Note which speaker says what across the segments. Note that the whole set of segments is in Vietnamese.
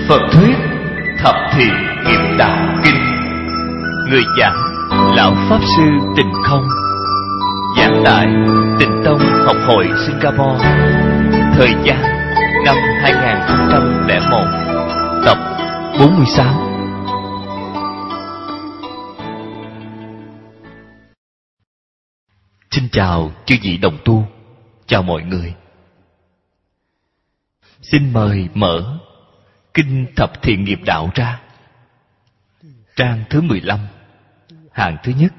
Speaker 1: Phật thuyết Thập Thiện Nghiệp Đạo Kinh. Người giảng Lão Pháp Sư Tịnh Không. Giảng tại Tịnh Tông Học hội Singapore. Thời gian năm 2001. Tập 46. Xin chào chư vị đồng tu. Chào mọi người. Xin mời mở Kinh Thập Thiện Nghiệp Đạo ra. Trang thứ 15, hàng thứ nhất.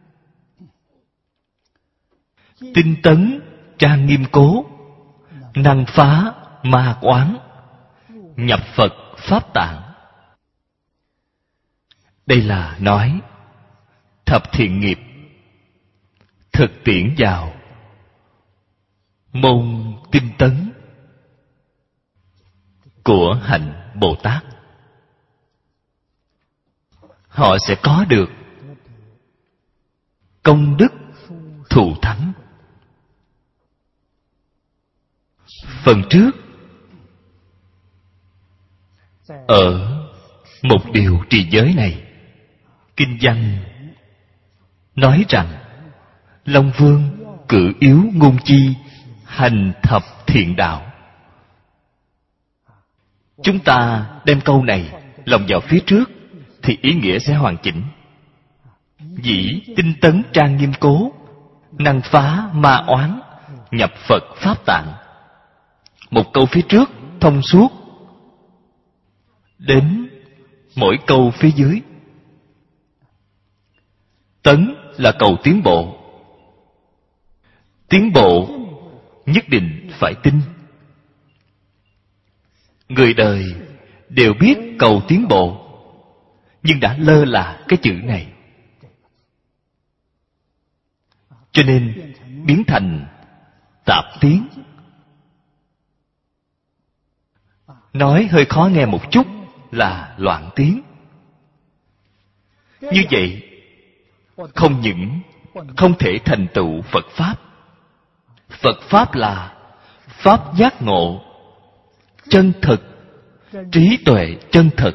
Speaker 1: Tinh tấn trang nghiêm cố, năng phá ma oán, nhập Phật Pháp Tạng. Đây là nói thập thiện nghiệp thực tiễn vào môn tinh tấn của hạnh Bồ Tát. Họ sẽ có được công đức thù thắng. Phần trước ở một điều trì giới này, kinh văn nói rằng Long Vương cử yếu ngôn chi, hành thập thiện đạo. Chúng ta đem câu này lồng vào phía trước thì ý nghĩa sẽ hoàn chỉnh. Dĩ tinh tấn trang nghiêm cố, năng phá ma oán, nhập Phật Pháp Tạng. Một câu phía trước thông suốt, đến mỗi câu phía dưới. Tấn là cầu tiến bộ. Tiến bộ nhất định phải tinh. Người đời đều biết cầu tiến bộ, nhưng đã lơ là cái chữ này, cho nên biến thành tạp tiến. Nói hơi khó nghe một chút là loạn tiến. Như vậy không những không thể thành tựu Phật Pháp. Phật Pháp là Pháp giác ngộ chân thực, trí tuệ chân thực.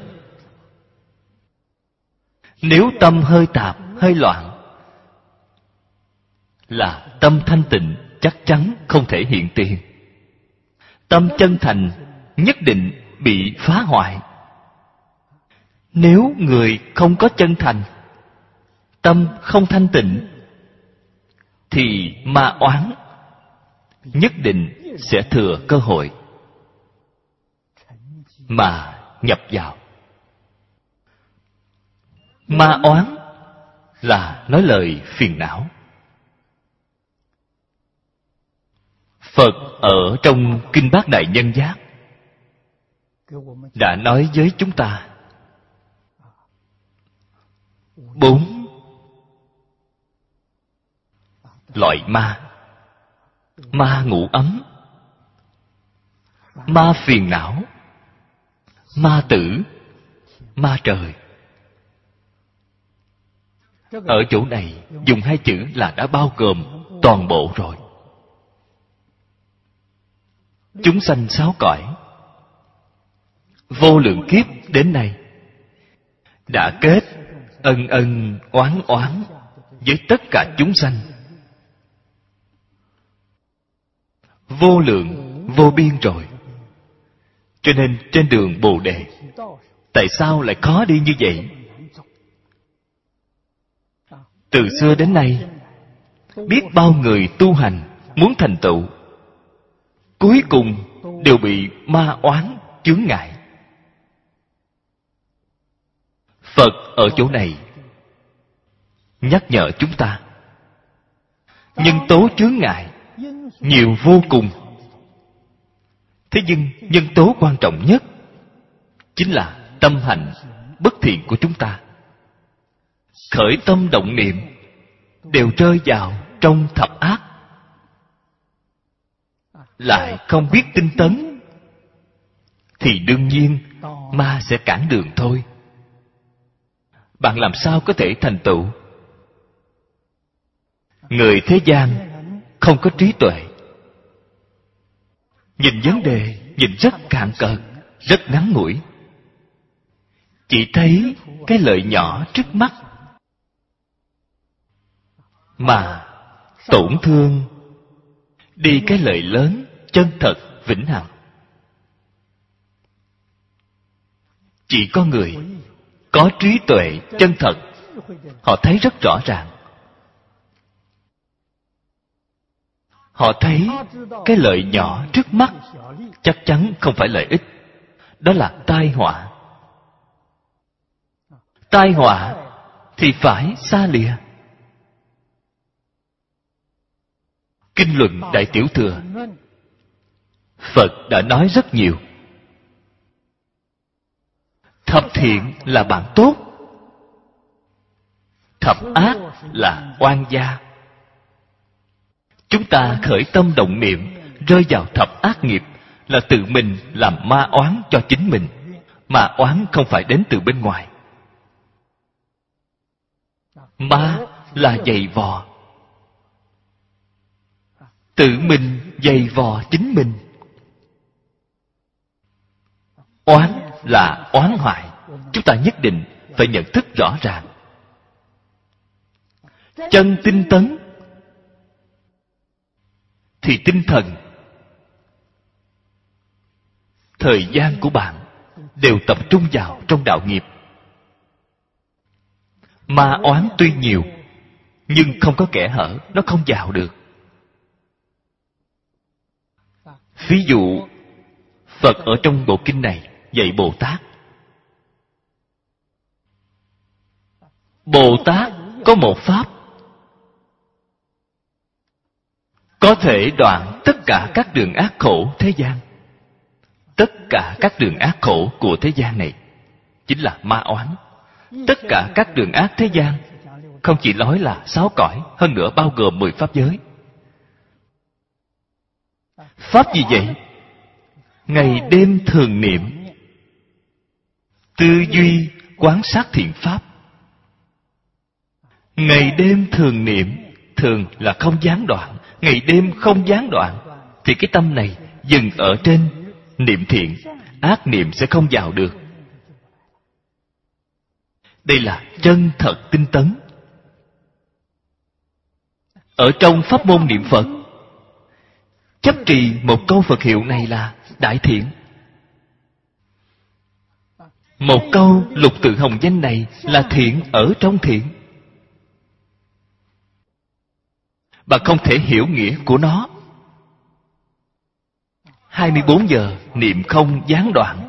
Speaker 1: Nếu tâm hơi tạp, hơi loạn, là tâm thanh tịnh chắc chắn không thể hiện tiền. Tâm chân thành nhất định bị phá hoại. Nếu người không có chân thành, tâm không thanh tịnh, thì ma oán nhất định sẽ thừa cơ hội mà nhập vào. Ma oán là nói lời phiền não. Phật ở trong Kinh Bát Đại Nhân Giác đã nói với chúng ta 4 loại ma. Ma ngủ ấm, ma phiền não, ma tử, ma trời. Ở chỗ này dùng 2 chữ là đã bao gồm toàn bộ rồi. Chúng sanh 6 cõi, vô lượng kiếp đến nay đã kết ân ân oán oán với tất cả chúng sanh. Vô lượng vô biên rồi. Cho nên trên đường Bồ Đề, tại sao lại khó đi như vậy? Từ xưa đến nay, biết bao người tu hành muốn thành tựu, cuối cùng đều bị ma oán chướng ngại. Phật ở chỗ này nhắc nhở chúng ta, nhân tố chướng ngại nhiều vô cùng. Thế nhưng nhân tố quan trọng nhất chính là tâm hành bất thiện của chúng ta. Khởi tâm động niệm đều rơi vào trong thập ác, lại không biết tinh tấn, thì đương nhiên ma sẽ cản đường thôi. Bạn làm sao có thể thành tựu? Người thế gian không có trí tuệ, nhìn vấn đề nhìn rất cạn cợt, rất ngắn ngủi. chỉ thấy cái lợi nhỏ trước mắt mà tổn thương đi cái lợi lớn chân thật vĩnh hằng. Chỉ có người có trí tuệ chân thật, họ thấy rất rõ ràng. Họ thấy cái lợi nhỏ trước mắt chắc chắn không phải lợi ích. Đó là tai họa. Tai họa thì phải xa lìa. Kinh luận Đại Tiểu Thừa, Phật đã nói rất nhiều. Thập thiện là bạn tốt, thập ác là oan gia. Chúng ta khởi tâm động niệm rơi vào thập ác nghiệp là tự mình làm ma oán cho chính mình. Ma oán không phải đến từ bên ngoài. Ma là giày vò, tự mình giày vò chính mình. Oán là oán hoại. Chúng ta nhất định phải nhận thức rõ ràng. Chân tinh tấn thì tinh thần, thời gian của bạn đều tập trung vào trong đạo nghiệp. Ma oán tuy nhiều nhưng không có kẽ hở, nó không vào được. Ví dụ Phật ở trong bộ kinh này dạy Bồ Tát. Bồ Tát có một pháp có thể đoạn tất cả các đường ác khổ thế gian. Tất cả các đường ác khổ của thế gian này chính là ma oán. Tất cả các đường ác thế gian không chỉ nói là 6 cõi, hơn nữa bao gồm 10 pháp giới. Pháp gì vậy? Ngày đêm thường niệm, tư duy quán sát thiện pháp. Ngày đêm thường niệm, thường là không gián đoạn. Ngày đêm không gián đoạn thì cái tâm này dừng ở trên niệm thiện, ác niệm sẽ không vào được. Đây là chân thật tinh tấn. Ở trong pháp môn niệm Phật, chấp trì một câu Phật hiệu này là đại thiện. Một câu lục tự hồng danh này là thiện ở trong thiện. Bạn không thể hiểu nghĩa của nó. 24 giờ niệm không gián đoạn.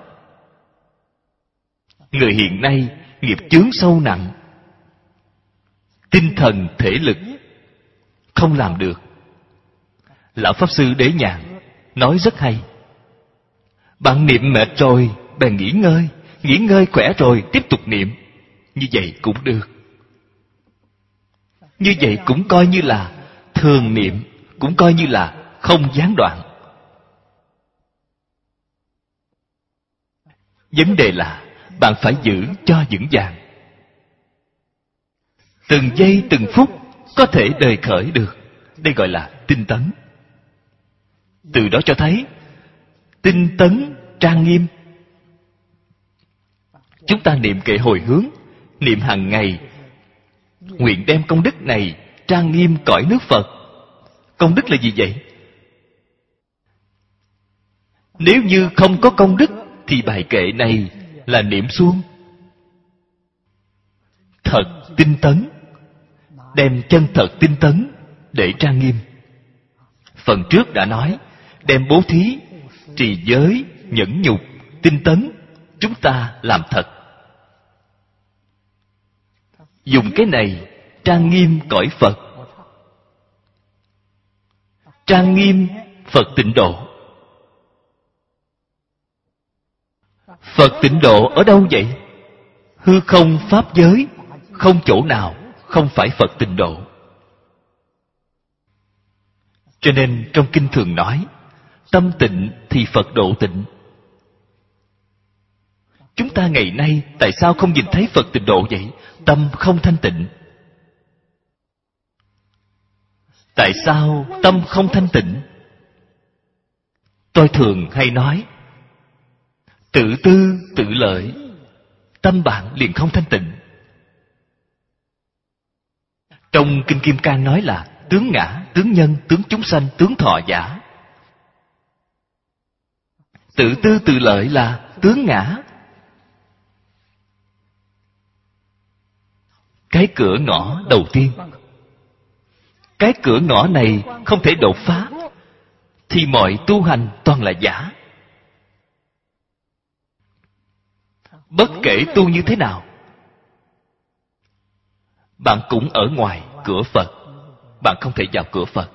Speaker 1: Người hiện nay nghiệp chướng sâu nặng, tinh thần thể lực không làm được. Lão Pháp Sư Đế Nhàn nói rất hay. Bạn niệm mệt rồi bèn nghỉ ngơi, nghỉ ngơi khỏe rồi tiếp tục niệm. Như vậy cũng được. Như vậy cũng coi như là thường niệm, cũng coi như là không gián đoạn. Vấn đề là bạn phải giữ cho vững vàng. Từng giây từng phút có thể đời khởi được. Đây gọi là tinh tấn. Từ đó cho thấy tinh tấn trang nghiêm. Chúng ta niệm kệ hồi hướng, niệm hàng ngày, nguyện đem công đức này trang nghiêm cõi nước Phật. Công đức là gì vậy? Nếu như không có công đức thì bài kệ này là niệm suông. Thật tinh tấn, đem chân thật tinh tấn để trang nghiêm. Phần trước đã nói, đem bố thí, trì giới, nhẫn nhục, tinh tấn, chúng ta làm thật. Dùng cái này trang nghiêm cõi Phật, trang nghiêm Phật tịnh độ. Phật tịnh độ ở đâu vậy? Hư không pháp giới, không chỗ nào không phải Phật tịnh độ. Cho nên trong kinh thường nói, tâm tịnh thì Phật độ tịnh. Chúng ta ngày nay tại sao không nhìn thấy Phật tịnh độ vậy? Tâm không thanh tịnh. Tại sao tâm không thanh tịnh? Tôi thường hay nói, tự tư tự lợi, tâm bạn liền không thanh tịnh. Trong Kinh Kim Cang nói là tướng ngã, tướng nhân, tướng chúng sanh, tướng thọ giả. Tự tư tự lợi là tướng ngã. Cái cửa ngõ đầu tiên. Cái cửa ngõ này không thể đột phá thì mọi tu hành toàn là giả. Bất kể tu như thế nào, bạn cũng ở ngoài cửa Phật. Bạn không thể vào cửa Phật.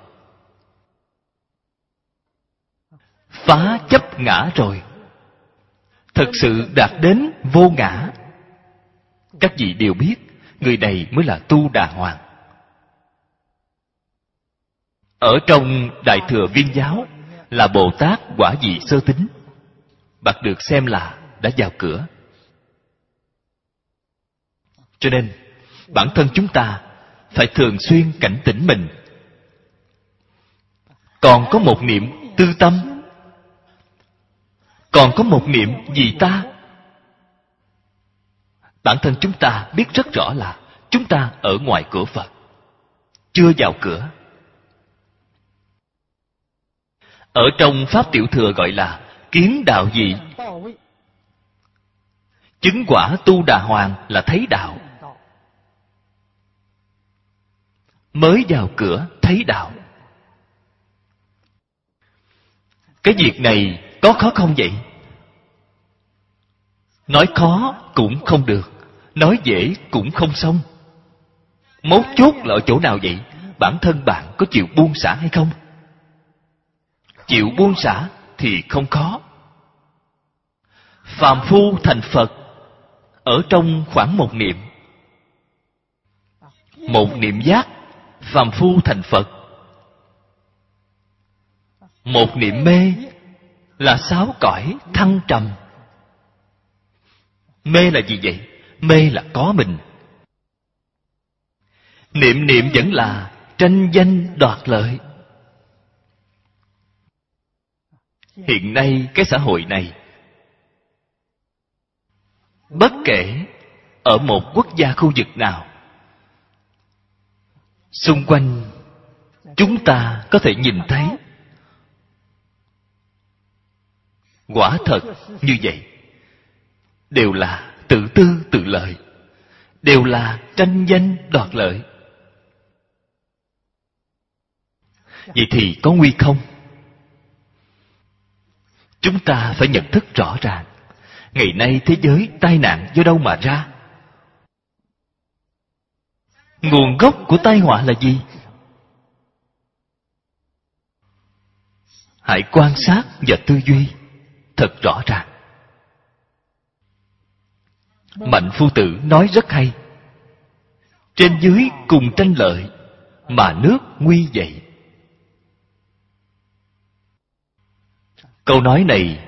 Speaker 1: Phá chấp ngã rồi, thực sự đạt đến vô ngã. Các vị đều biết, người này mới là tu đà hoàng. Ở trong Đại Thừa Viên Giáo là Bồ Tát quả vị sơ tín. Bạn được xem là đã vào cửa. Cho nên bản thân chúng ta phải thường xuyên cảnh tỉnh mình. Còn có một niệm tư tâm, còn có một niệm vì ta. Bản thân chúng ta biết rất rõ là chúng ta ở ngoài cửa Phật, chưa vào cửa. Ở trong Pháp Tiểu Thừa gọi là kiến đạo vị. Chứng quả tu đà hoàng là thấy đạo. Mới vào cửa thấy đạo. Cái việc này có khó không vậy? Nói khó cũng không được, nói dễ cũng không xong. Mấu chốt là ở chỗ nào vậy? Bản thân bạn có chịu buông xả hay không? Chịu buông xả thì không khó. Phàm phu thành Phật ở trong khoảng một niệm. Một niệm giác, phàm phu thành Phật. Một niệm mê là 6 cõi thăng trầm. Mê là gì vậy? Mê là có mình. Niệm niệm vẫn là tranh danh đoạt lợi. Hiện nay cái xã hội này, bất kể ở một quốc gia khu vực nào, xung quanh chúng ta có thể nhìn thấy quả thật như vậy. Đều là tự tư tự lợi, đều là tranh danh đoạt lợi. Vậy thì có nguy không? Chúng ta phải nhận thức rõ ràng. Ngày nay thế giới tai nạn do đâu mà ra? Nguồn gốc của tai họa là gì? Hãy quan sát và tư duy thật rõ ràng. Mạnh Phu Tử nói rất hay. Trên dưới cùng tranh lợi, mà nước nguy dậy. Câu nói này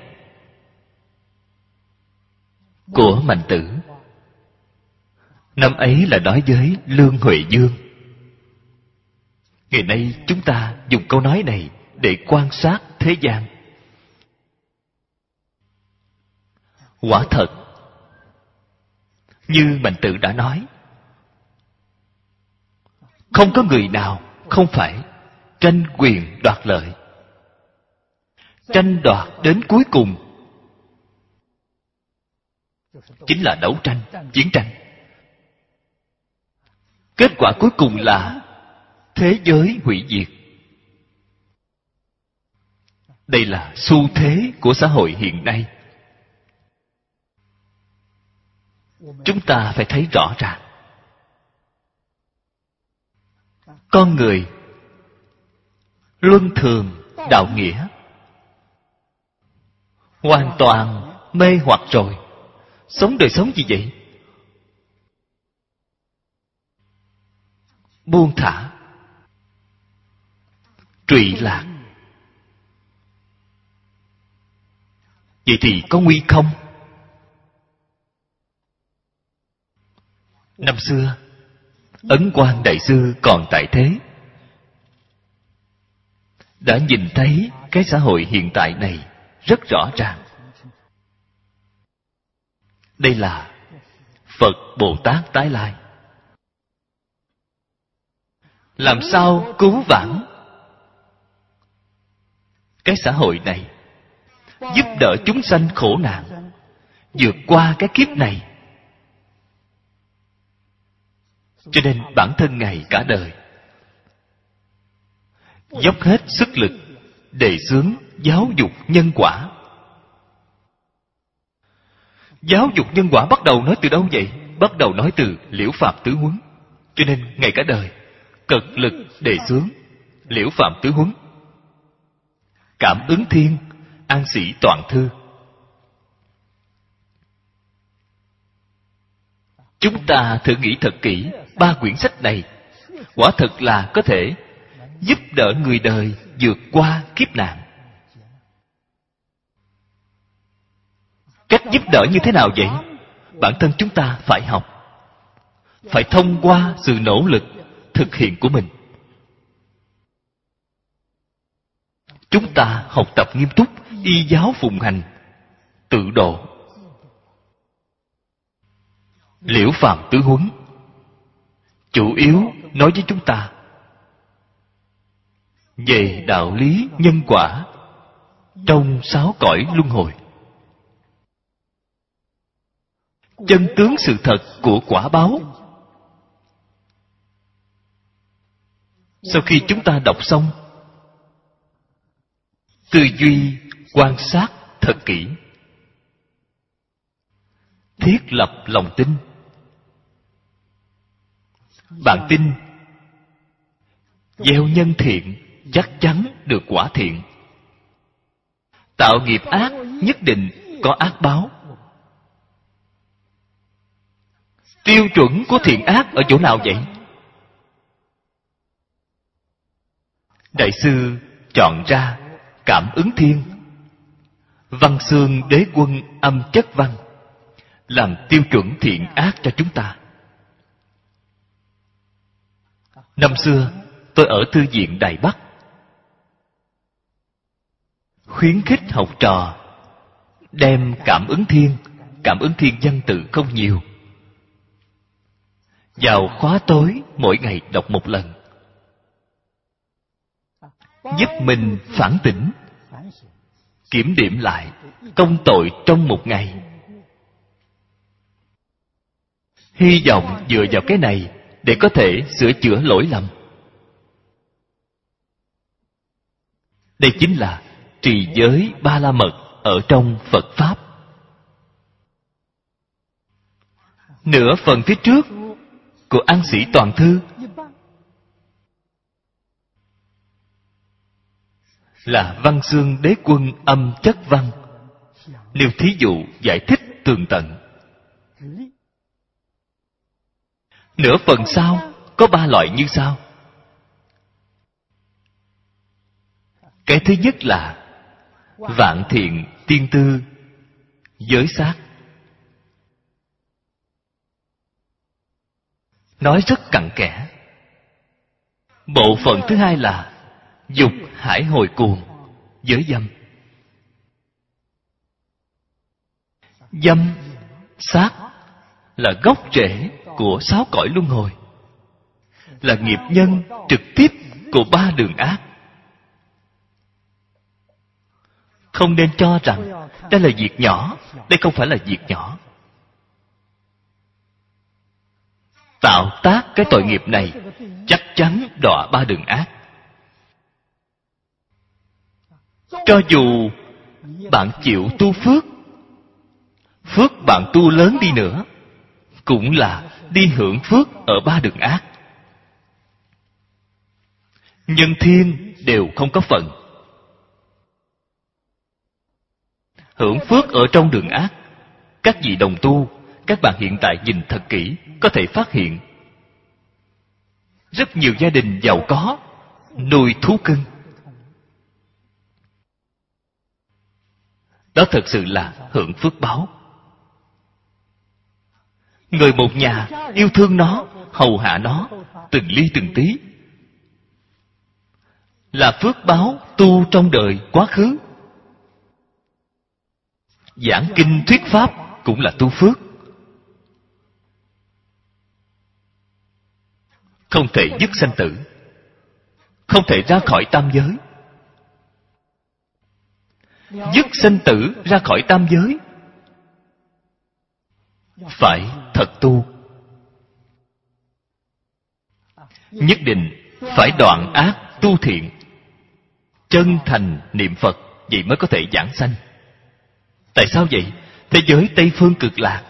Speaker 1: của Mạnh Tử, năm ấy là nói với Lương Huệ Dương. Ngày nay chúng ta dùng câu nói này để quan sát thế gian. Quả thật, như Mạnh Tử đã nói, không có người nào không phải tranh quyền đoạt lợi. Tranh đoạt đến cuối cùng chính là đấu tranh, chiến tranh. Kết quả cuối cùng là thế giới hủy diệt. Đây là xu thế của xã hội hiện nay. Chúng ta phải thấy rõ ràng. Con người luân thường đạo nghĩa, hoàn toàn mê hoặc rồi. Sống đời sống gì vậy? Buông thả, trụy lạc. Vậy thì có nguy không? Năm xưa Ấn Quang Đại Sư còn tại thế, đã nhìn thấy cái xã hội hiện tại này rất rõ ràng. Đây là Phật Bồ Tát tái lai. Làm sao cứu vãn cái xã hội này, giúp đỡ chúng sanh khổ nạn vượt qua cái kiếp này. Cho nên bản thân Ngài cả đời dốc hết sức lực đề xướng giáo dục nhân quả. Giáo dục nhân quả bắt đầu nói từ đâu vậy? Bắt đầu nói từ Liễu Phạm Tứ Huấn. Cho nên Ngài cả đời cực lực đề xướng Liễu Phạm Tứ Huấn, Cảm Ứng Thiên, An Sĩ Toàn Thư. Chúng ta thử nghĩ thật kỹ, 3 quyển sách này quả thực là có thể giúp đỡ người đời vượt qua kiếp nạn. Cách giúp đỡ như thế nào vậy? Bản thân chúng ta phải học, phải thông qua sự nỗ lực thực hiện của mình. Chúng ta học tập nghiêm túc, y giáo phụng hành, tự độ. Liễu Phạm Tứ Huấn chủ yếu nói với chúng ta về đạo lý nhân quả trong 6 cõi luân hồi, chân tướng sự thật của quả báo. Sau khi chúng ta đọc xong, tư duy quan sát thật kỹ, thiết lập lòng tin. Bạn tin gieo nhân thiện chắc chắn được quả thiện, tạo nghiệp ác nhất định có ác báo. Tiêu chuẩn của thiện ác ở chỗ nào vậy? Đại sư chọn ra Cảm Ứng Thiên, Văn Xương Đế Quân Âm Chất Văn làm tiêu chuẩn thiện ác cho chúng ta. Năm xưa tôi ở thư viện Đài Bắc, khuyến khích học trò đem Cảm Ứng Thiên văn tự không nhiều, vào khóa tối mỗi ngày đọc một lần, giúp mình phản tỉnh, kiểm điểm lại công tội trong một ngày. Hy vọng dựa vào cái này để có thể sửa chữa lỗi lầm. Đây chính là trì giới Ba La Mật ở trong Phật Pháp. Nửa phần phía trước của An Sĩ Toàn Thư là Văn Xương Đế Quân Âm Chất Văn, nêu thí dụ giải thích tường tận. Nửa phần sau có 3 loại như sau. Cái thứ nhất là vạn thiện tiên tư giới sát, nói rất cặn kẽ. Bộ phận thứ hai là dục hải hồi cuồng giới dâm. Dâm, sát là gốc rễ của 6 cõi luân hồi, là nghiệp nhân trực tiếp của 3 đường ác. Không nên cho rằng đây là việc nhỏ. Đây không phải là việc nhỏ. Tạo tác cái tội nghiệp này chắc chắn đọa 3 đường ác. Cho dù bạn chịu tu phước, phước bạn tu lớn đi nữa, cũng là đi hưởng phước ở 3 đường ác. Nhân thiên đều không có phần. Hưởng phước ở trong đường ác. Các vị đồng tu, các bạn hiện tại nhìn thật kỹ, có thể phát hiện rất nhiều gia đình giàu có nuôi thú cưng. Đó thật sự là hưởng phước báo. Người một nhà yêu thương nó, hầu hạ nó từng ly từng tí, là phước báo tu trong đời quá khứ. Giảng kinh thuyết pháp cũng là tu phước. không thể dứt sanh tử, không thể ra khỏi tam giới. Dứt sanh tử ra khỏi tam giới phải thật tu, nhất định phải đoạn ác tu thiện, chân thành niệm Phật, vậy mới có thể giảng sanh. Tại sao vậy? Thế giới Tây Phương Cực Lạc,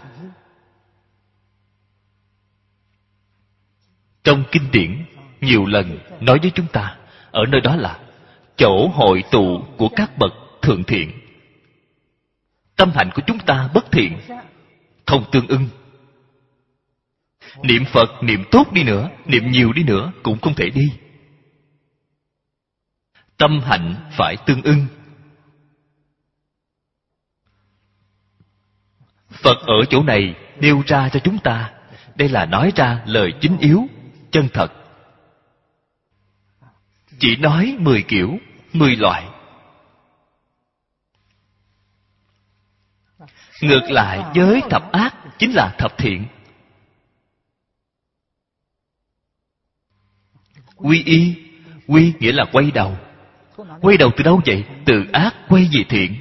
Speaker 1: trong kinh điển nhiều lần nói với chúng ta, ở nơi đó là chỗ hội tụ của các bậc thượng thiện. Tâm hạnh của chúng ta bất thiện, không tương ưng. Niệm Phật niệm tốt đi nữa, niệm nhiều đi nữa cũng không thể đi. Tâm hạnh phải tương ưng. Phật ở chỗ này nêu ra cho chúng ta, đây là nói ra lời chính yếu, chân thật. Chỉ nói 10 kiểu, 10 loại. Ngược lại với thập ác chính là thập thiện. Quy y, quy nghĩa là quay đầu. Quay đầu từ đâu vậy? Từ ác quay về thiện.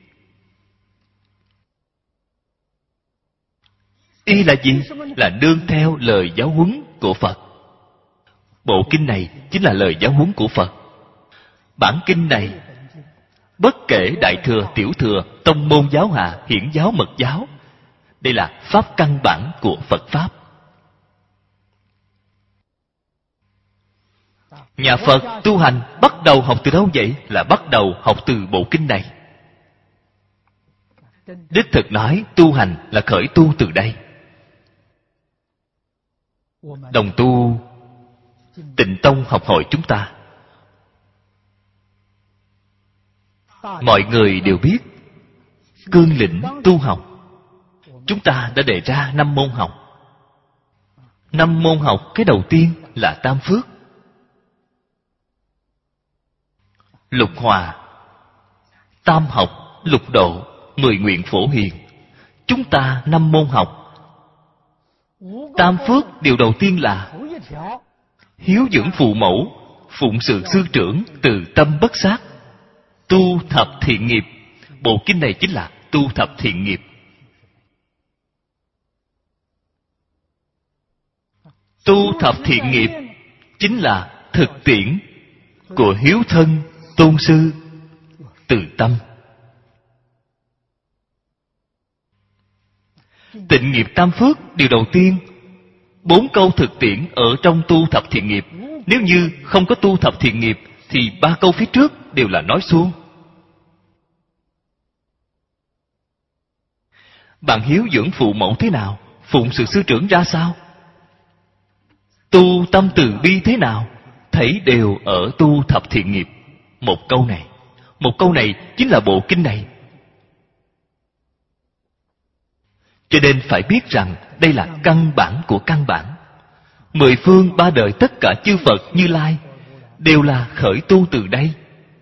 Speaker 1: Y là gì? Là nương theo lời giáo huấn của Phật. Bộ kinh này chính là lời giáo huấn của Phật. Bản kinh này, bất kể đại thừa, tiểu thừa, tông môn giáo hạ, hiển giáo, mật giáo, đây là pháp căn bản của Phật Pháp. Nhà Phật tu hành bắt đầu học từ đâu vậy? Là bắt đầu học từ bộ kinh này. Đích thực nói tu hành là khởi tu từ đây. Đồng tu Tịnh Tông học hội chúng ta, mọi người đều biết cương lĩnh tu học. Chúng ta đã đề ra 5 môn học. 5 môn học, cái đầu tiên là Tam Phước, Lục Hòa, Tam học, Lục độ, 10 nguyện phổ hiền. Chúng ta 5 môn học. Tam Phước điều đầu tiên là hiếu dưỡng phụ mẫu, phụng sự sư trưởng, từ tâm bất sát, tu thập thiện nghiệp. Bộ kinh này chính là tu thập thiện nghiệp. Tu thập thiện nghiệp chính là thực tiễn của hiếu thân, tôn sư, từ tâm. Tịnh nghiệp tam phước điều đầu tiên, 4 câu thực tiễn ở trong tu thập thiện nghiệp. Nếu như không có tu thập thiện nghiệp thì 3 câu phía trước đều là nói suông. Bạn hiếu dưỡng phụ mẫu thế nào? Phụng sự sư trưởng ra sao? Tu tâm từ bi thế nào? Thấy đều ở tu thập thiện nghiệp. Một câu này chính là bộ kinh này. Cho nên phải biết rằng đây là căn bản của căn bản. 10 phương 3 đời tất cả chư Phật Như Lai đều là khởi tu từ đây.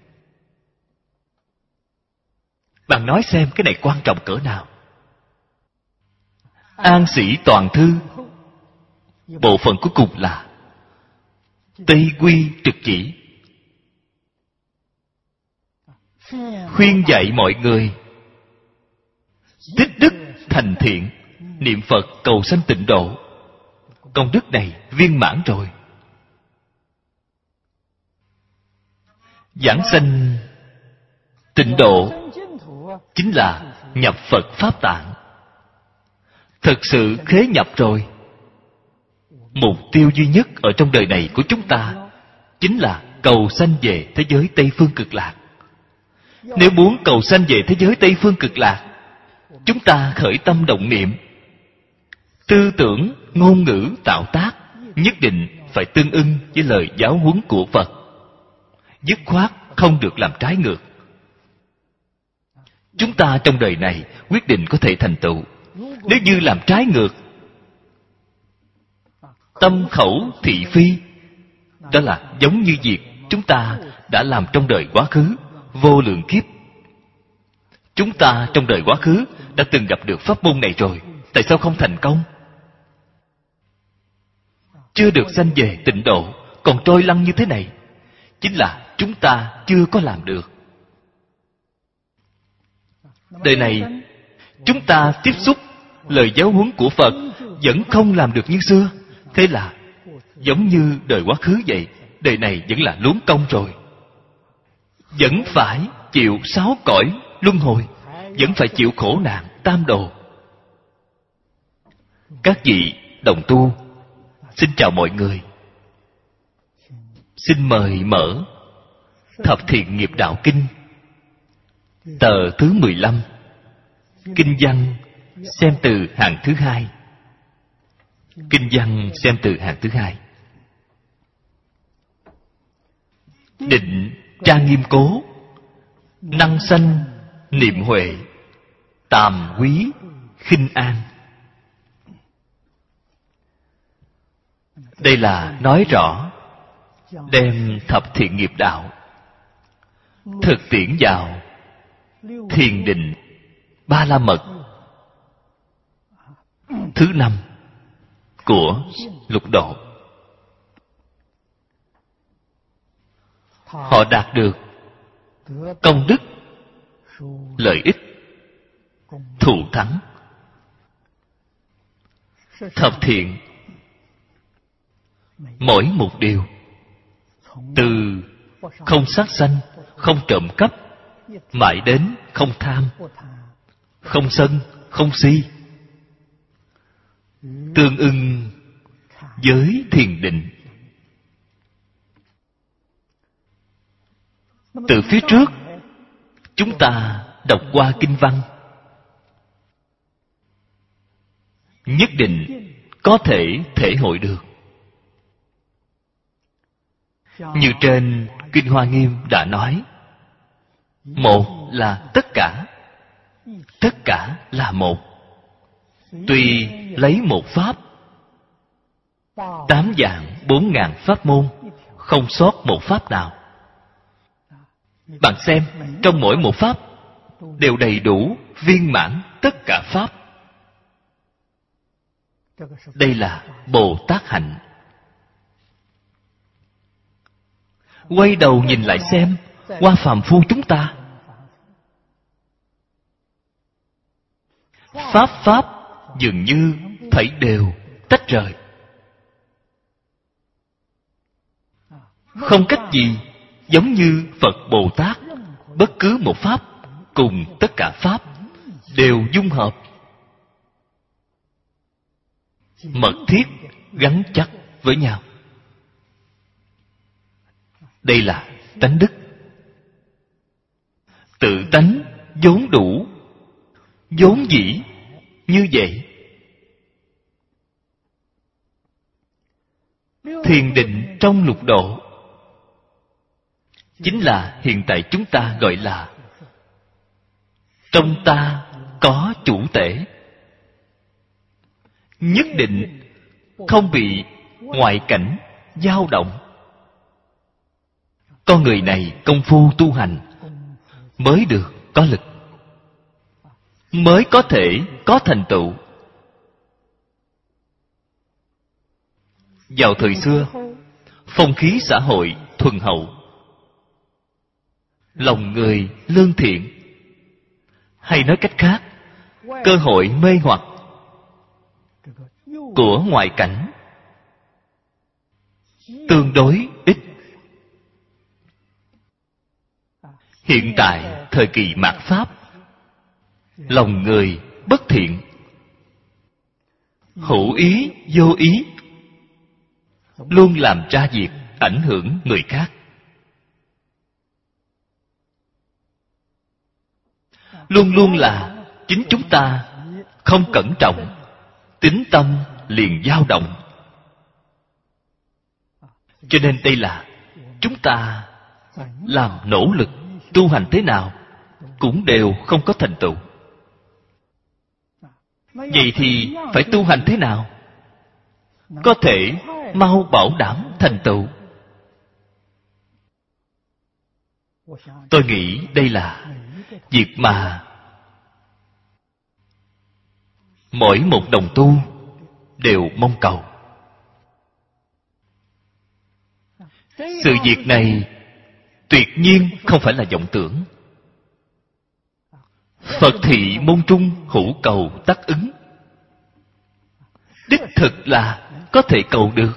Speaker 1: Bạn nói xem cái này quan trọng cỡ nào. An Sĩ Toàn Thư, bộ phận cuối cùng là Tây Quy Trực Chỉ, khuyên dạy mọi người tích đức thành thiện, niệm Phật cầu sanh tịnh độ. Công đức này viên mãn rồi. Giảng sanh tịnh độ chính là nhập Phật Pháp Tạng. Thực sự khế nhập rồi. Mục tiêu duy nhất ở trong đời này của chúng ta chính là cầu sanh về thế giới Tây Phương Cực Lạc. Nếu muốn cầu sanh về thế giới Tây Phương Cực Lạc, chúng ta khởi tâm động niệm, tư tưởng, ngôn ngữ, tạo tác nhất định phải tương ưng với lời giáo huấn của Phật. Dứt khoát không được làm trái ngược. Chúng ta trong đời này quyết định có thể thành tựu. Nếu như làm trái ngược, tâm khẩu thị phi, đó là giống như việc chúng ta đã làm trong đời quá khứ vô lượng kiếp. Chúng ta trong đời quá khứ đã từng gặp được pháp môn này rồi, tại sao không thành công? chưa được sanh về tịnh độ, còn trôi lăn như thế này, chính là chúng ta chưa có làm được. Đời này chúng ta tiếp xúc lời giáo huấn của Phật vẫn không làm được như xưa, thế là giống như đời quá khứ vậy. Đời này vẫn là luống công rồi, vẫn phải chịu 6 cõi luân hồi, vẫn phải chịu khổ nạn tam đồ. Các vị đồng tu, xin chào mọi người. Xin mời mở Thập Thiện Nghiệp Đạo Kinh, tờ thứ 15, kinh văn xem từ hàng thứ 2. Kinh văn xem từ hàng thứ 2. Định trang nghiêm cố, năng sanh niệm huệ, tàm quý khinh an. Đây là nói rõ đem thập thiện nghiệp đạo thực tiễn vào thiền định Ba La Mật thứ 5 của lục độ. Họ đạt được công đức, lợi ích, thù thắng. Thập thiện mỗi một điều, từ không sát sanh, không trộm cắp, mãi đến không tham, không sân, không si, tương ưng với thiền định. Từ phía trước chúng ta đọc qua kinh văn, nhất định có thể thể hội được. Như trên Kinh Hoa Nghiêm đã nói, một là tất cả, tất cả là một. Tuy lấy một pháp, 8 vạn 4 ngàn pháp môn, không sót một pháp nào. Bạn xem, trong mỗi một pháp đều đầy đủ viên mãn tất cả pháp. Đây là Bồ Tát hạnh. Quay đầu nhìn lại xem, qua phàm phu chúng ta, pháp pháp dường như thảy đều tách rời, không cách gì giống như Phật Bồ Tát. Bất cứ một pháp cùng tất cả pháp đều dung hợp, mật thiết gắn chắc với nhau. Đây là tánh đức. Tự tánh vốn đủ, vốn dĩ như vậy. Thiền định trong lục độ chính là hiện tại chúng ta gọi là trong ta có chủ tể. Nhất định không bị ngoại cảnh dao động. Con người này công phu tu hành mới được có lực, mới có thể có thành tựu. Vào thời xưa, phong khí xã hội thuần hậu, lòng người lương thiện, hay nói cách khác, cơ hội mê hoặc của ngoại cảnh tương đối ít. Hiện tại thời kỳ mạt Pháp, lòng người bất thiện, hữu ý vô ý, luôn làm ra việc ảnh hưởng người khác. Luôn luôn là chính chúng ta không cẩn trọng, tín tâm liền dao động. Cho nên đây là chúng ta làm nỗ lực tu hành thế nào cũng đều không có thành tựu. Vậy thì phải tu hành thế nào có thể mau bảo đảm thành tựu? Tôi nghĩ đây là việc mà mỗi một đồng tu đều mong cầu. Sự việc này tuyệt nhiên không phải là vọng tưởng. Phật thị môn trung hữu cầu tắc ứng. Đích thực là có thể cầu được.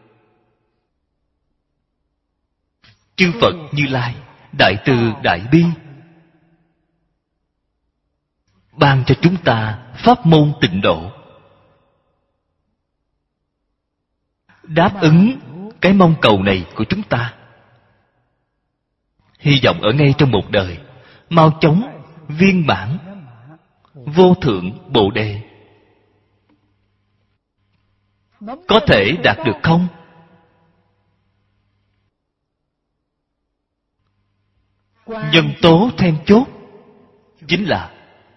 Speaker 1: Chư Phật Như Lai đại từ đại bi ban cho chúng ta pháp môn tịnh độ, đáp ứng cái mong cầu này của chúng ta. Hy vọng ở ngay trong một đời mau chóng viên mãn vô thượng bồ đề. Có thể đạt được không? Nhân tố then chốt chính là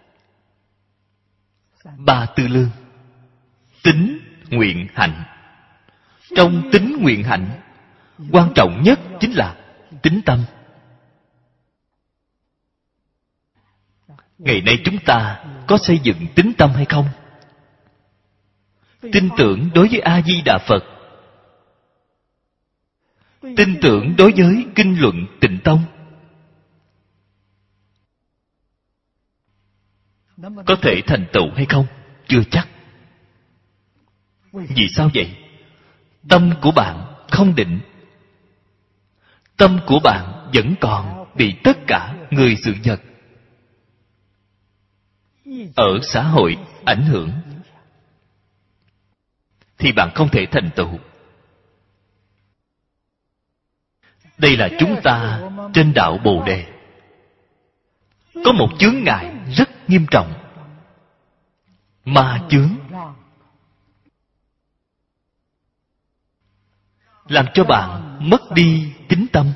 Speaker 1: ba tư lương: tín, nguyện, hạnh. Trong tín, nguyện, hạnh, quan trọng nhất chính là tín tâm. Ngày nay chúng ta có xây dựng tín tâm hay không? Tin tưởng đối với A Di Đà Phật, tin tưởng đối với kinh luận Tịnh Tông, có thể thành tựu hay không? Chưa chắc. Vì sao vậy? Tâm của bạn không định. Tâm của bạn vẫn còn bị tất cả người sự vật ở xã hội ảnh hưởng, thì bạn không thể thành tựu. Đây là chúng ta trên đạo Bồ Đề có một chướng ngại rất nghiêm trọng: ma chướng, làm cho bạn mất đi tín tâm.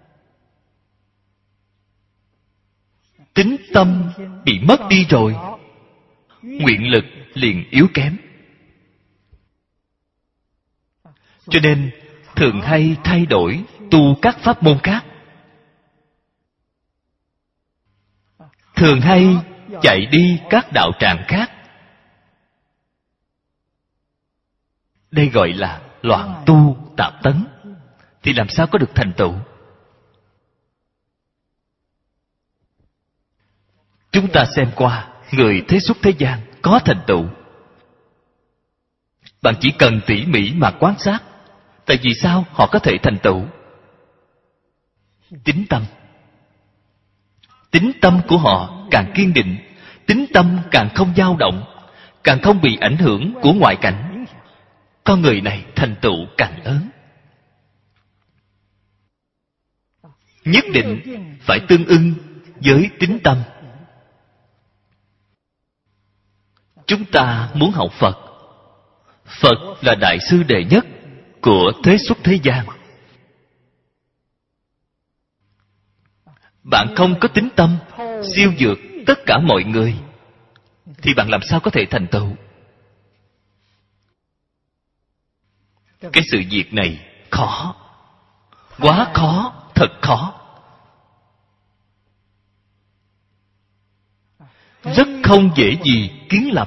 Speaker 1: Tín tâm bị mất đi rồi, nguyện lực liền yếu kém. Cho nên thường hay thay đổi tu các pháp môn khác, thường hay chạy đi các đạo tràng khác. Đây gọi là loạn tu tạp tấn, thì làm sao có được thành tựu? Chúng ta xem qua người thế xuất thế gian có thành tựu, bạn chỉ cần tỉ mỉ mà quan sát. Tại vì sao họ có thể thành tựu? Tín tâm. Tín tâm của họ càng kiên định, tín tâm càng không dao động, càng không bị ảnh hưởng của ngoại cảnh, con người này thành tựu càng lớn. Nhất định phải tương ưng với tín tâm. Chúng ta muốn học Phật, Phật là đại sư đệ nhất của thế xuất thế gian. Bạn không có tín tâm siêu vượt tất cả mọi người, thì bạn làm sao có thể thành tựu? Cái sự việc này khó, quá khó, thật khó. Rất không dễ gì kiến lập.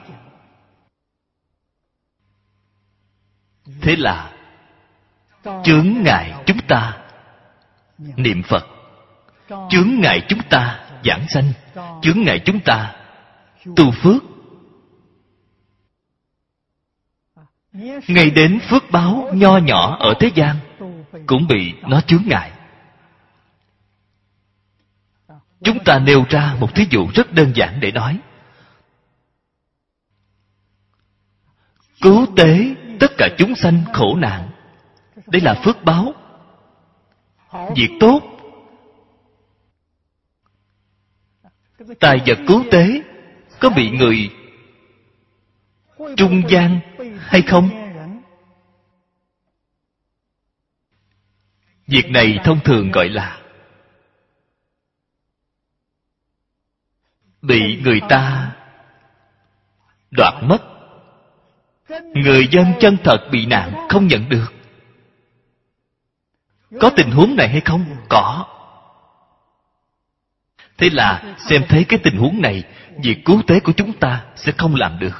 Speaker 1: Thế là chướng ngại chúng ta niệm Phật, chướng ngại chúng ta giảng sanh, chướng ngại chúng ta tu phước. Ngay đến phước báo nho nhỏ ở thế gian cũng bị nó chướng ngại. Chúng ta nêu ra một thí dụ rất đơn giản để nói. Cứu tế tất cả chúng sanh khổ nạn, đây là phước báo, việc tốt. Tài vật cứu tế có bị người trung gian hay không? Việc này thông thường gọi là bị người ta đoạt mất. Người dân chân thật bị nạn không nhận được. Có tình huống này hay không? Có. Thế là xem thấy cái tình huống này, việc cứu tế của chúng ta sẽ không làm được.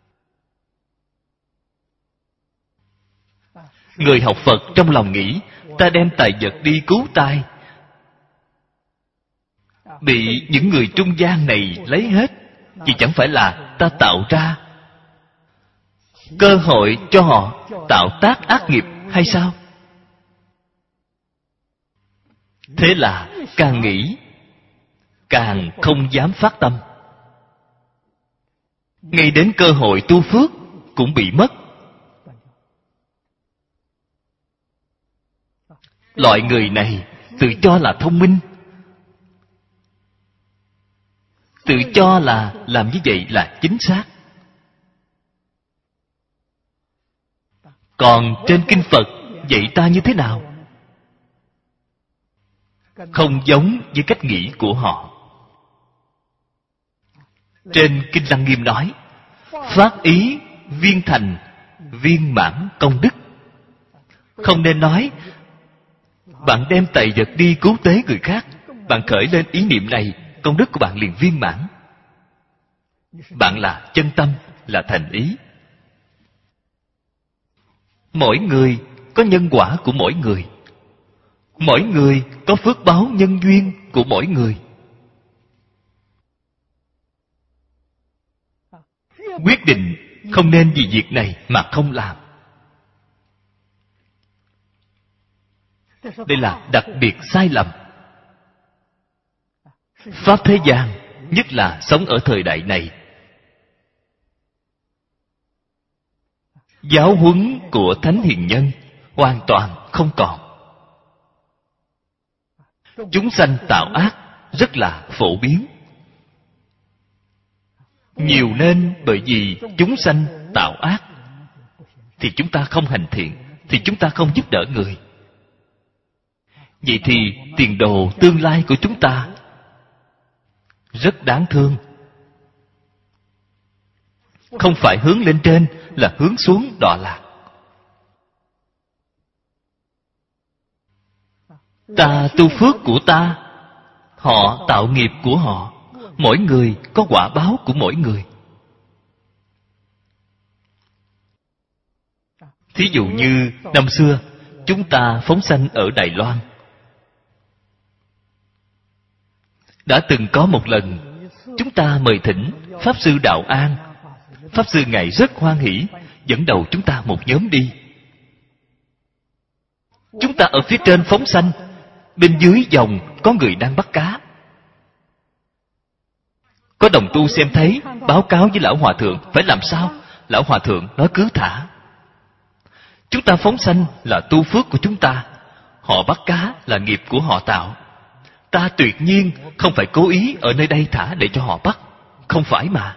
Speaker 1: Người học Phật trong lòng nghĩ ta đem tài vật đi cứu tai, bị những người trung gian này lấy hết, thì chẳng phải là ta tạo ra cơ hội cho họ tạo tác ác nghiệp hay sao? Thế là càng nghĩ càng không dám phát tâm, ngay đến cơ hội tu phước cũng bị mất. Loại người này tự cho là thông minh, tự cho là làm như vậy là chính xác. Còn trên kinh Phật dạy ta như thế nào? Không giống với cách nghĩ của họ. Trên Kinh Lăng Nghiêm nói, phát ý viên thành viên mãn công đức. Không nên nói bạn đem tài vật đi cứu tế người khác, bạn khởi lên ý niệm này, công đức của bạn liền viên mãn. Bạn là chân tâm, là thành ý. Mỗi người có nhân quả của mỗi người, mỗi người có phước báo nhân duyên của mỗi người. Quyết định không nên vì việc này mà không làm. Đây là đặc biệt sai lầm. Pháp thế gian, nhất là sống ở thời đại này, giáo huấn của thánh hiền nhân hoàn toàn không còn. Chúng sanh tạo ác rất là phổ biến. Nhiều nên bởi vì chúng sanh tạo ác, thì chúng ta không hành thiện, thì chúng ta không giúp đỡ người. Vậy thì tiền đồ tương lai của chúng ta rất đáng thương. Không phải hướng lên trên, là hướng xuống đọa lạc. Ta tu phước của ta, họ tạo nghiệp của họ. Mỗi người có quả báo của mỗi người. Thí dụ như năm xưa chúng ta phóng sanh ở Đài Loan, đã từng có một lần chúng ta mời thỉnh Pháp Sư Đạo An. Pháp Sư Ngài rất hoan hỷ, dẫn đầu chúng ta một nhóm đi. Chúng ta ở phía trên phóng sanh, bên dưới dòng có người đang bắt cá. Có đồng tu xem thấy, báo cáo với Lão Hòa Thượng phải làm sao. Lão Hòa Thượng nói cứ thả. Chúng ta phóng sanh là tu phước của chúng ta, họ bắt cá là nghiệp của họ tạo. Ta tuyệt nhiên không phải cố ý ở nơi đây thả để cho họ bắt. Không phải mà.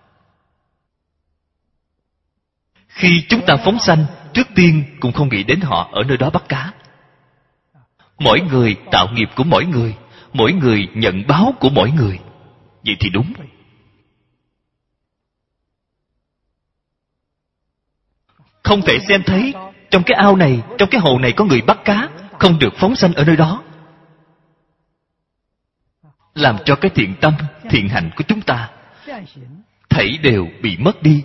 Speaker 1: Khi chúng ta phóng sanh, trước tiên cũng không nghĩ đến họ ở nơi đó bắt cá. Mỗi người tạo nghiệp của mỗi người nhận báo của mỗi người. Vậy thì đúng. Không thể xem thấy trong cái ao này, trong cái hồ này có người bắt cá, không được phóng sanh ở nơi đó, làm cho cái thiện tâm, thiện hạnh của chúng ta thảy đều bị mất đi.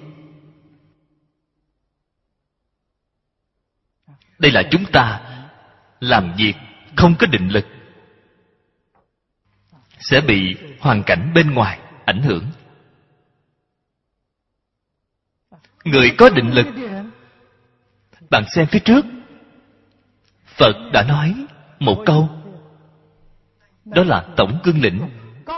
Speaker 1: Đây là chúng ta làm việc không có định lực, sẽ bị hoàn cảnh bên ngoài ảnh hưởng. Người có định lực, bạn xem phía trước, Phật đã nói một câu, đó là tổng cương lĩnh.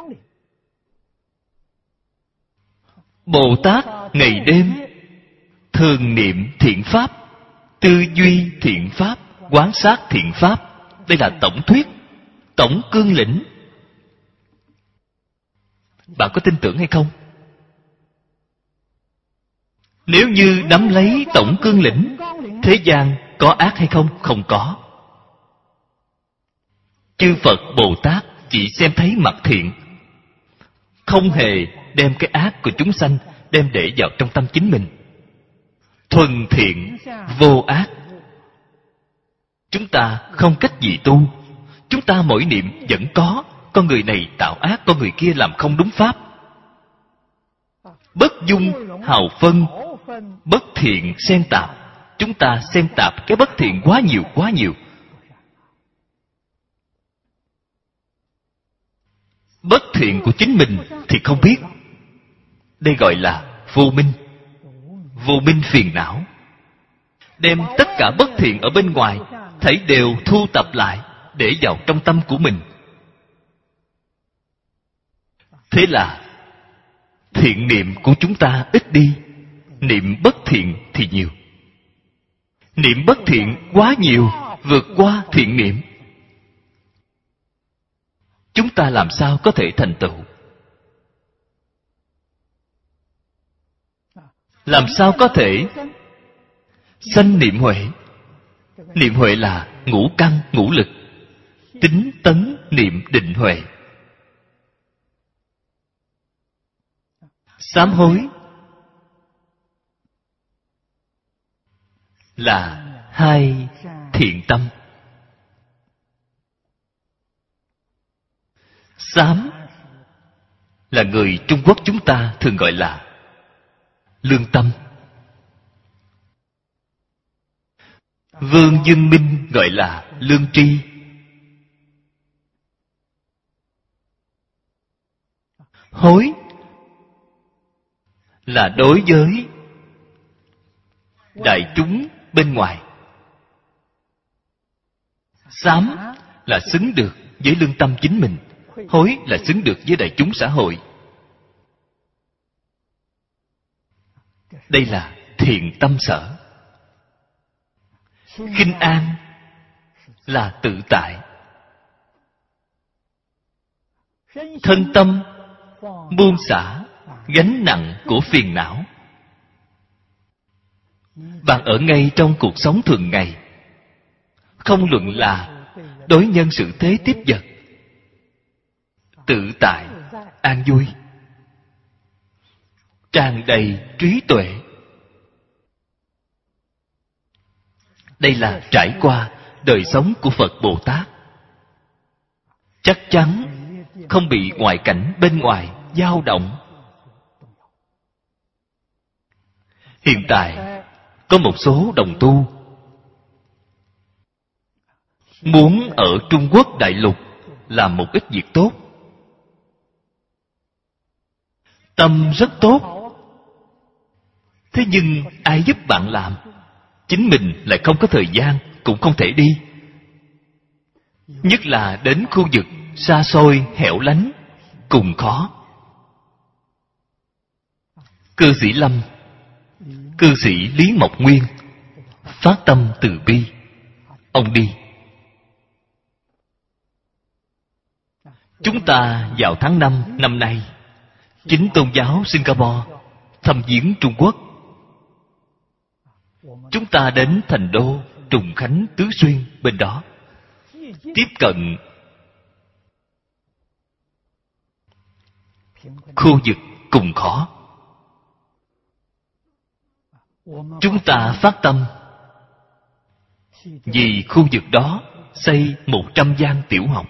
Speaker 1: Bồ Tát ngày đêm thường niệm thiện pháp, tư duy thiện pháp, quán sát thiện pháp. Đây là tổng thuyết, tổng cương lĩnh. Bạn có tin tưởng hay không? Nếu như nắm lấy tổng cương lĩnh, thế gian có ác hay không? Không có. Chư Phật Bồ Tát chỉ xem thấy mặt thiện, không hề đem cái ác của chúng sanh đem để vào trong tâm chính mình. Thuần thiện vô ác. Chúng ta không cách gì tu. Chúng ta mỗi niệm vẫn có con người này tạo ác, con người kia làm không đúng pháp. Bất dung hào phân, bất thiện xen tạp. Chúng ta xen tạp cái bất thiện quá nhiều, bất thiện của chính mình thì không biết. Đây gọi là vô minh. Vô minh phiền não. Đem tất cả bất thiện ở bên ngoài thảy đều thu tập lại để vào trong tâm của mình. Thế là thiện niệm của chúng ta ít đi, niệm bất thiện thì nhiều. Niệm bất thiện quá nhiều, vượt qua thiện niệm. Chúng ta làm sao có thể thành tựu? Làm sao có thể sanh niệm huệ? Niệm huệ là ngũ căn ngũ lực, tín tấn niệm định huệ. Sám hối là hai thiện tâm. Sám là người Trung Quốc chúng ta thường gọi là lương tâm. Vương Dương Minh gọi là lương tri. Hối là đối với đại chúng bên ngoài. Sám là xứng được với lương tâm chính mình. Hối là xứng được với đại chúng xã hội. Đây là thiện tâm sở. Khinh an là tự tại. Thân tâm buông xả gánh nặng của phiền não. Bạn ở ngay trong cuộc sống thường ngày, không luận là đối nhân xử thế tiếp vật, tự tại, an vui, tràn đầy trí tuệ. Đây là trải qua đời sống của Phật Bồ Tát. Chắc chắn không bị ngoại cảnh bên ngoài dao động. Hiện tại có một số đồng tu muốn ở Trung Quốc đại lục làm một ít việc tốt. Tâm rất tốt. Thế nhưng ai giúp bạn làm? Chính mình lại không có thời gian, cũng không thể đi. Nhất là đến khu vực xa xôi, hẻo lánh, cùng khó. Cư sĩ Lâm, cư sĩ Lý Mộc Nguyên phát tâm từ bi. Ông đi. Chúng ta vào tháng 5 năm nay, Chính Tôn giáo Singapore thăm viếng Trung Quốc. Chúng ta đến Thành Đô, Trùng Khánh, Tứ Xuyên bên đó, tiếp cận khu vực cùng khó. Chúng ta phát tâm vì khu vực đó xây 100 gian tiểu học.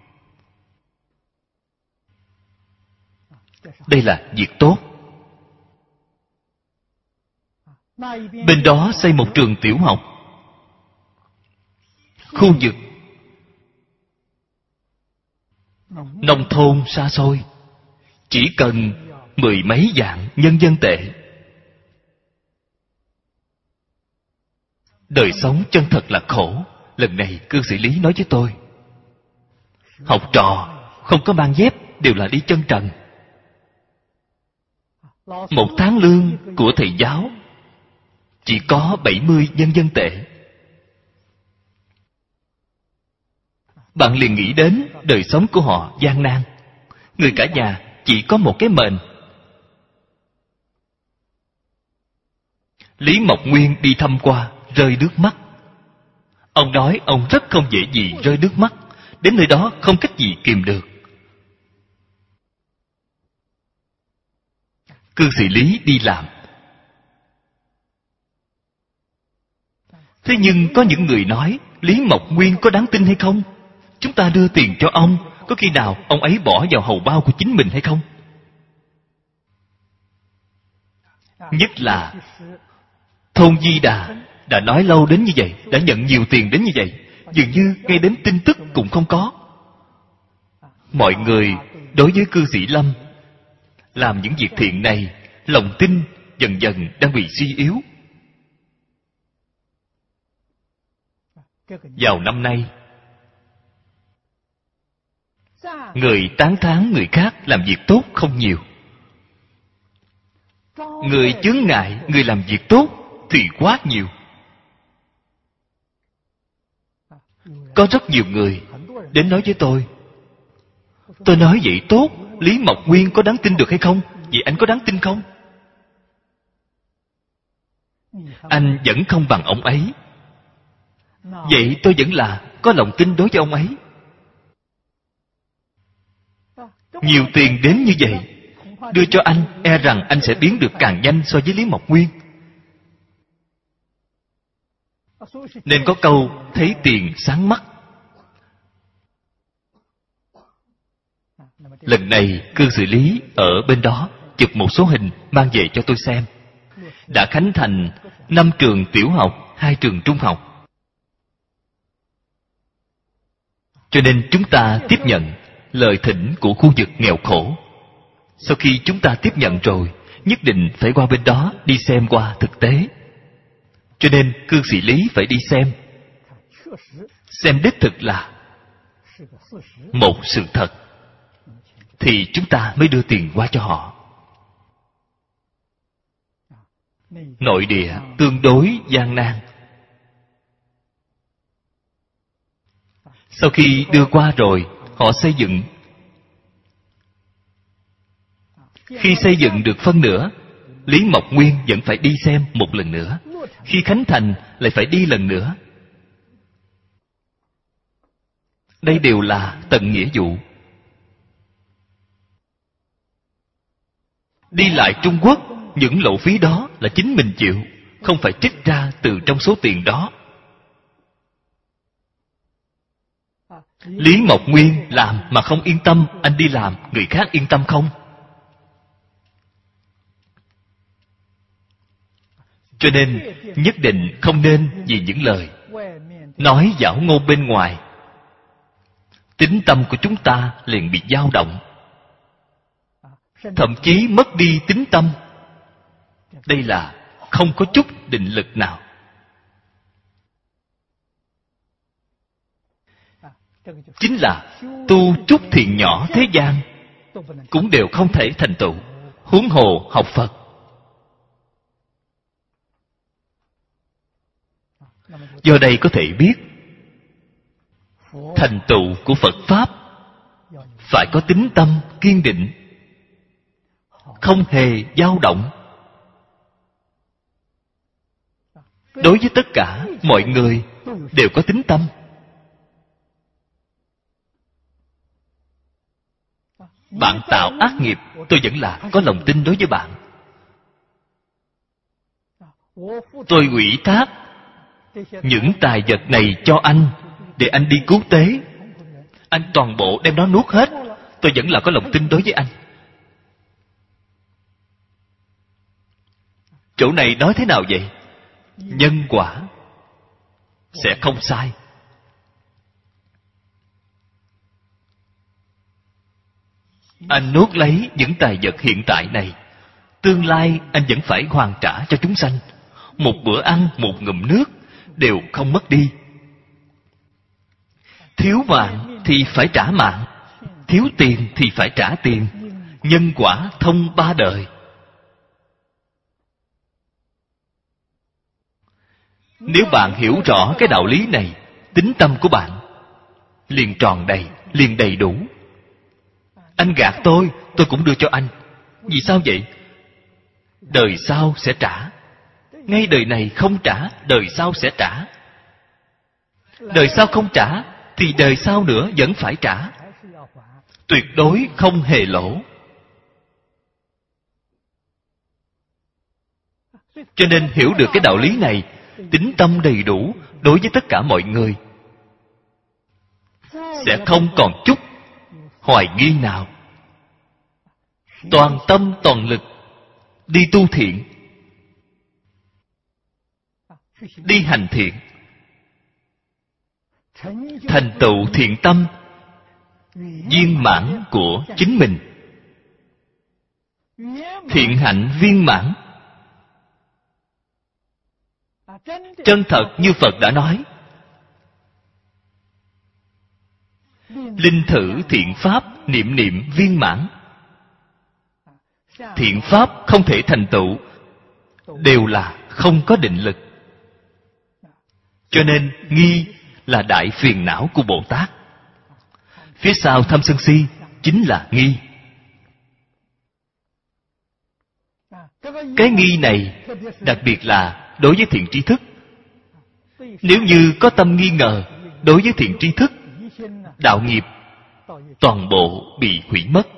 Speaker 1: Đây là việc tốt. Bên đó xây một trường tiểu học. Khu vực nông thôn xa xôi, chỉ cần 10 mấy vạn nhân dân tệ. Đời sống chân thật là khổ. Lần này cư sĩ Lý nói với tôi, học trò không có mang dép, đều là đi chân trần. Một tháng lương của thầy giáo chỉ có 70 nhân dân tệ. Bạn liền nghĩ đến đời sống của họ gian nan. Người cả nhà chỉ có một cái mền. Lý Mộc Nguyên đi thăm qua, rơi nước mắt. Ông nói ông rất không dễ gì rơi nước mắt. Đến nơi đó không cách gì kìm được. Cư sĩ Lý đi làm. Thế nhưng có những người nói Lý Mộc Nguyên có đáng tin hay không? Chúng ta đưa tiền cho ông, có khi nào ông ấy bỏ vào hầu bao của chính mình hay không? Nhất là Thôn Di Đà đã nói lâu đến như vậy, đã nhận nhiều tiền đến như vậy, dường như ngay đến tin tức cũng không có. Mọi người đối với cư sĩ Lâm, làm những việc thiện này, lòng tin dần dần đang bị suy yếu. Vào năm nay, người tán thán người khác làm việc tốt không nhiều. Người chướng ngại người làm việc tốt thì quá nhiều. Có rất nhiều người đến nói với tôi nói vậy tốt, Lý Mộc Nguyên có đáng tin được hay không? Vậy anh có đáng tin không? Anh vẫn không bằng ông ấy. Vậy tôi vẫn là có lòng tin đối với ông ấy. Nhiều tiền đến như vậy, đưa cho anh, e rằng anh sẽ biến được càng nhanh so với Lý Mộc Nguyên. Nên có câu thấy tiền sáng mắt. Lần này cư xử Lý ở bên đó chụp một số hình mang về cho tôi xem. Đã khánh thành 5 trường tiểu học, 2 trường trung học. Cho nên chúng ta tiếp nhận lời thỉnh của khu vực nghèo khổ. Sau khi chúng ta tiếp nhận rồi, nhất định phải qua bên đó đi xem qua thực tế. Cho nên cư sĩ Lý phải đi xem đích thực là một sự thật, thì chúng ta mới đưa tiền qua cho họ. Nội địa tương đối gian nan. Sau khi đưa qua rồi, họ xây dựng. Khi xây dựng được phân nửa, Lý Mộc Nguyên vẫn phải đi xem một lần nữa. Khi khánh thành lại phải đi lần nữa. Đây đều là tận nghĩa vụ. Đi lại Trung Quốc, những lộ phí đó là chính mình chịu, không phải trích ra từ trong số tiền đó. Lý Mộc Nguyên làm mà không yên tâm, anh đi làm, người khác yên tâm không? Cho nên nhất định không nên vì những lời nói giảo ngôn bên ngoài, tín tâm của chúng ta liền bị dao động, thậm chí mất đi tín tâm. Đây là không có chút định lực nào. Chính là tu chút thiện nhỏ thế gian cũng đều không thể thành tựu, huống hồ học Phật. Do đây có thể biết, thành tựu của Phật Pháp phải có tín tâm kiên định, không hề dao động. Đối với tất cả mọi người đều có tín tâm. Bạn tạo ác nghiệp, tôi vẫn là có lòng tin đối với bạn. Tôi ủy thác những tài vật này cho anh để anh đi cứu tế, anh toàn bộ đem nó nuốt hết, tôi vẫn là có lòng tin đối với anh. Chỗ này nói thế nào vậy? Nhân quả sẽ không sai. Anh nuốt lấy những tài vật hiện tại này, tương lai anh vẫn phải hoàn trả cho chúng sanh. Một bữa ăn, một ngụm nước đều không mất đi. Thiếu mạng thì phải trả mạng, thiếu tiền thì phải trả tiền. Nhân quả thông 3 đời. Nếu bạn hiểu rõ cái đạo lý này, tín tâm của bạn liền tròn đầy, liền đầy đủ. Anh gạt tôi cũng đưa cho anh. Vì sao vậy? Đời sau sẽ trả. Ngay đời này không trả, đời sau sẽ trả. Đời sau không trả thì đời sau nữa vẫn phải trả. Tuyệt đối không hề lỗ. Cho nên hiểu được cái đạo lý này, tín tâm đầy đủ đối với tất cả mọi người, sẽ không còn chút hoài nghi nào. Toàn tâm toàn lực đi tu thiện, đi hành thiện, thành tựu thiện tâm, viên mãn của chính mình. Thiện hạnh viên mãn, chân thật như Phật đã nói. Linh thử thiện pháp niệm niệm viên mãn. Thiện pháp không thể thành tựu, đều là không có định lực. Cho nên nghi là đại phiền não của Bồ Tát. Phía sau tham sân si chính là nghi. Cái nghi này đặc biệt là đối với thiện tri thức. Nếu như có tâm nghi ngờ đối với thiện tri thức, đạo nghiệp toàn bộ bị hủy mất.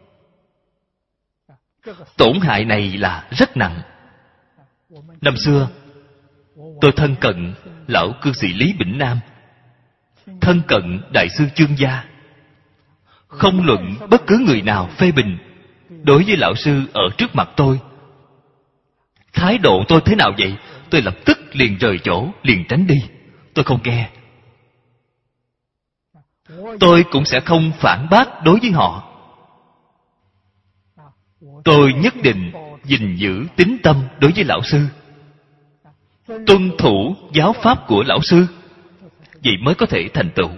Speaker 1: Tổn hại này là rất nặng. Năm xưa tôi thân cận lão cư sĩ Lý Bỉnh Nam, thân cận đại sư Chương Gia. Không luận bất cứ người nào phê bình đối với lão sư ở trước mặt tôi, thái độ tôi thế nào vậy, tôi lập tức liền rời chỗ, liền tránh đi. Tôi không nghe. Tôi cũng sẽ không phản bác đối với họ. Tôi nhất định gìn giữ tín tâm đối với lão sư, tuân thủ giáo pháp của lão sư, vậy mới có thể thành tựu.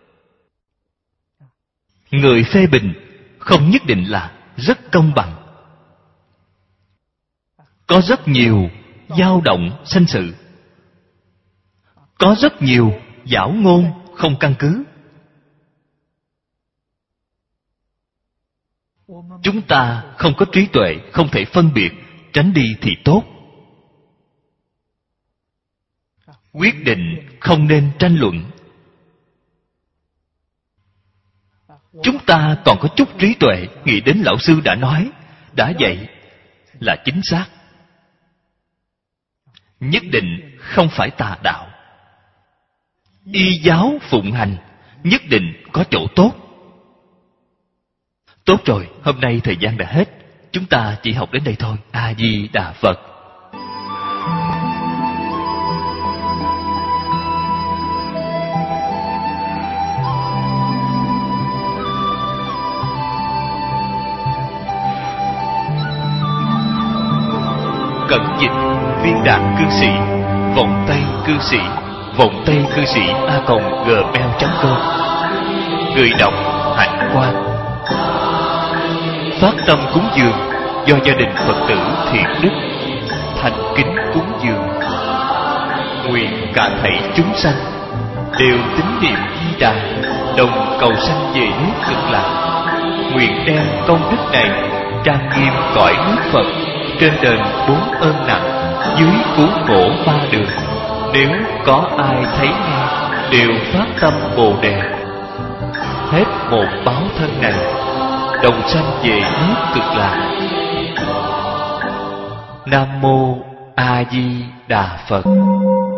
Speaker 1: Người phê bình không nhất định là rất công bằng. Có rất nhiều dao động sanh sự, có rất nhiều giảo ngôn không căn cứ. Chúng ta không có trí tuệ, không thể phân biệt, tránh đi thì tốt. Quyết định không nên tranh luận. Chúng ta còn có chút trí tuệ, nghĩ đến lão sư đã nói, đã dạy là chính xác. Nhất định không phải tà đạo. Y giáo phụng hành nhất định có chỗ tốt. Tốt rồi, hôm nay thời gian đã hết, chúng ta chỉ học đến đây thôi. A Di Đà Phật. Cẩn dịch Viên Đạn Cư Sĩ, Vọng Tây Cư Sĩ, Vọng Tây Cư Sĩ @gmail.com. Người đọc Hạnh Quang. Phát tâm cúng dường do gia đình Phật tử Thiện Đức thành kính cúng dường. Nguyện cả thảy chúng sanh đều tín niệm Di Đà, đồng cầu sanh về nước Cực Lạc. Nguyện đem công đức này trang nghiêm cõi nước Phật, trên đền 4 ơn nặng, dưới cứu khổ 3 đường. Nếu có ai thấy nghe đều phát tâm Bồ Đề, hết một báo thân này đồng sanh về nước Cực Lạc. Nam mô A Di Đà Phật.